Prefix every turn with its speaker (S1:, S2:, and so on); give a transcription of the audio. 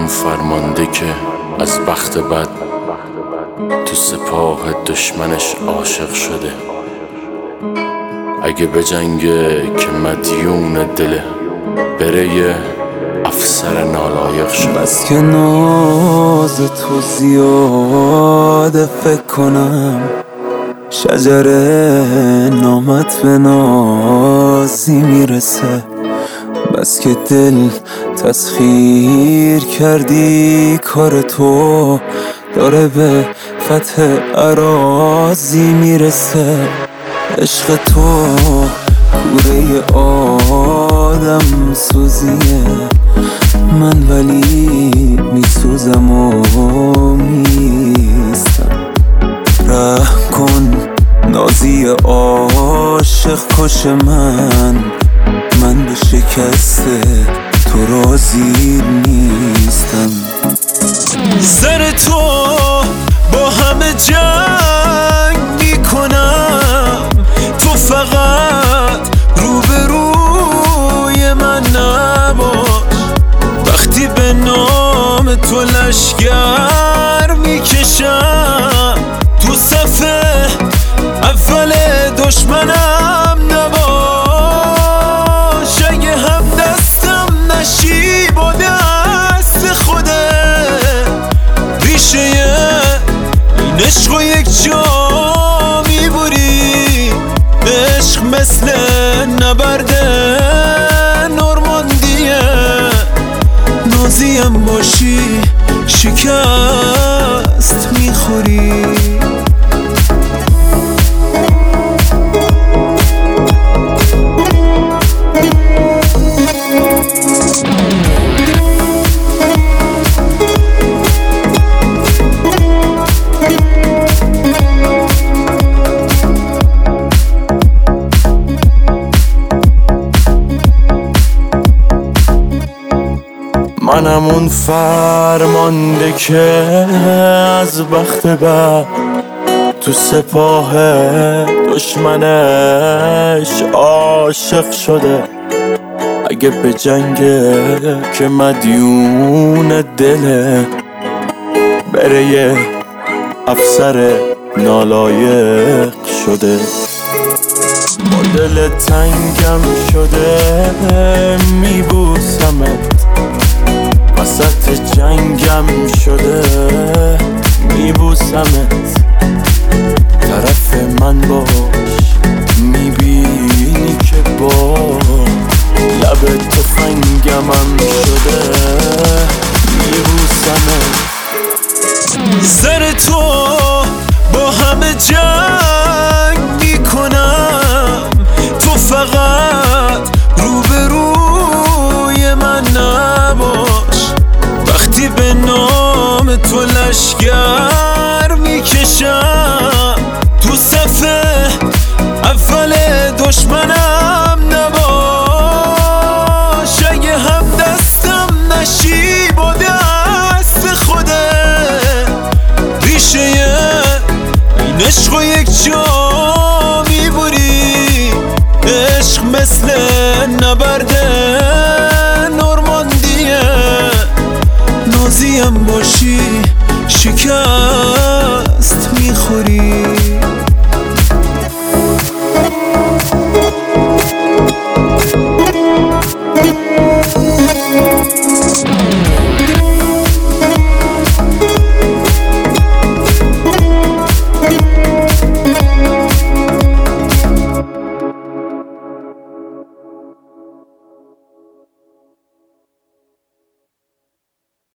S1: اون فرمانده که از بخت بد تو سپاه دشمنش عاشق شده. اگه بجنگه که مدیون دله، بره یه افسر نالایق شده.
S2: بس که ناز تو زیاده فکر کنم شجر نامت به نازی میرسه. بس که دل تسخیر کردی کار تو داره به فتح اراضی میرسه. عشق تو کوره آدم سوزیه، من ولی میسوزم و میستم. رحم کن نازی عاشق کش من به شکست تو راضی نیستم.
S3: سر تو با همه جنگ میکنم، تو فقط روبروی من نباش. وقتی به نام تو لشگر میکشم، تو صفحه اول دشمنم نباش. اگه هم دستم نشی با دست خودت، ریشه این عشق و یک جا میبری. عشق مثل نبرد نورماندیه، نازیم باشی شکست میخوری.
S1: منم اون فرمانده که از بخت بد تو سپاه دشمنش عاشق شده. اگه به جنگه که مدیون دله، بره یه افسر نالایق شده. با دل تنگم شده میبوسمت، وسط جنگم شده میبوسمت. طرف من باش میبینی که با لب تفنگمم شده میبوسمت.
S3: سر تو با همه جنگ میکنم، تو فقط روبروی من نباش. وقتی به نام تو لشگر